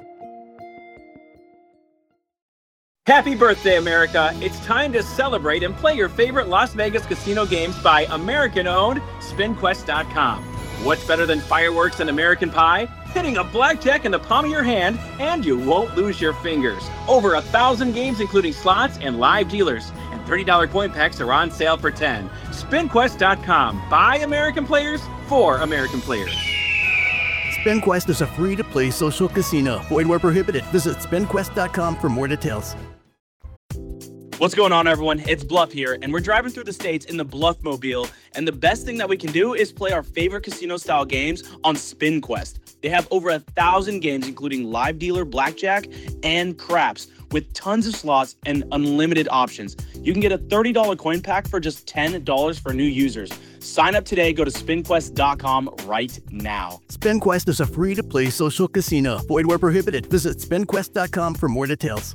Happy birthday, America. It's time to celebrate and play your favorite Las Vegas casino games by American-owned SpinQuest.com. What's better than fireworks and American pie? Hitting a blackjack in the palm of your hand, and you won't lose your fingers. Over 1,000 games, including slots and live dealers. And $30 coin packs are on sale for 10. SpinQuest.com. By American players, for American players. SpinQuest is a free-to-play social casino. Void where prohibited. Visit SpinQuest.com for more details. What's going on, everyone? It's Bluff here, and we're driving through the states in the Bluffmobile, and the best thing that we can do is play our favorite casino-style games on SpinQuest. They have over 1,000 games, including live dealer, blackjack, and craps, with tons of slots and unlimited options. You can get a $30 coin pack for just $10 for new users. Sign up today. Go to SpinQuest.com right now. SpinQuest is a free-to-play social casino. Void where prohibited. Visit SpinQuest.com for more details.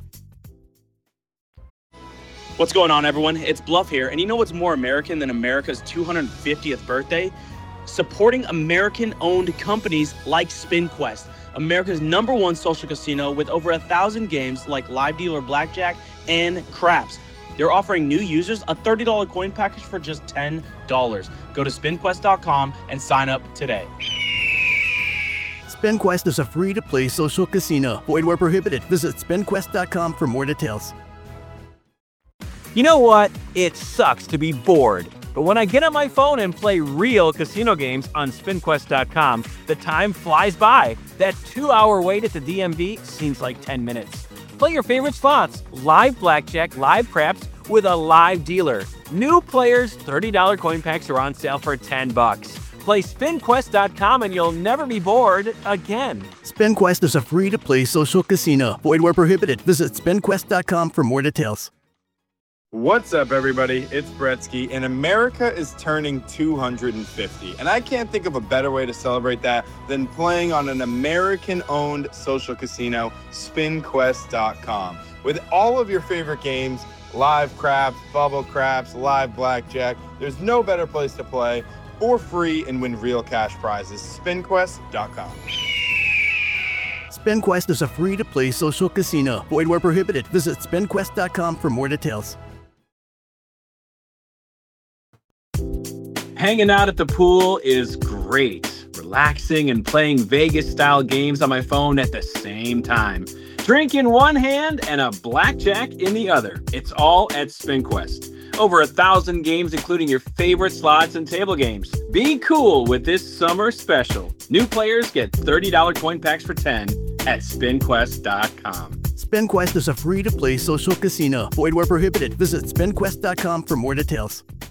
What's going on, everyone? It's Bluff here, and you know what's more American than America's 250th birthday? Supporting American-owned companies like SpinQuest, America's #1 social casino with over 1,000 games like live dealer blackjack and craps. They're offering new users a $30 coin package for just $10. Go to SpinQuest.com and sign up today. SpinQuest is a free-to-play social casino. Void where prohibited. Visit SpinQuest.com for more details. You know what? It sucks to be bored. But when I get on my phone and play real casino games on SpinQuest.com, the time flies by. That 2-hour wait at the DMV seems like 10 minutes. Play your favorite slots, live blackjack, live craps with a live dealer. New players, $30 coin packs are on sale for $10. Play SpinQuest.com and you'll never be bored again. SpinQuest is a free-to-play social casino. Void where prohibited. Visit SpinQuest.com for more details. What's up, everybody? It's Bretsky, and America is turning 250. And I can't think of a better way to celebrate that than playing on an American-owned social casino, SpinQuest.com. With all of your favorite games, live craps, bubble craps, live blackjack, there's no better place to play for free and win real cash prizes. SpinQuest.com. SpinQuest is a free-to-play social casino. Void where prohibited. Visit SpinQuest.com for more details. Hanging out at the pool is great. Relaxing and playing Vegas-style games on my phone at the same time. Drink in one hand and a blackjack in the other. It's all at SpinQuest. Over 1,000 games, including your favorite slots and table games. Be cool with this summer special. New players get $30 coin packs for 10 at SpinQuest.com. SpinQuest is a free-to-play social casino. Void where prohibited. Visit SpinQuest.com for more details.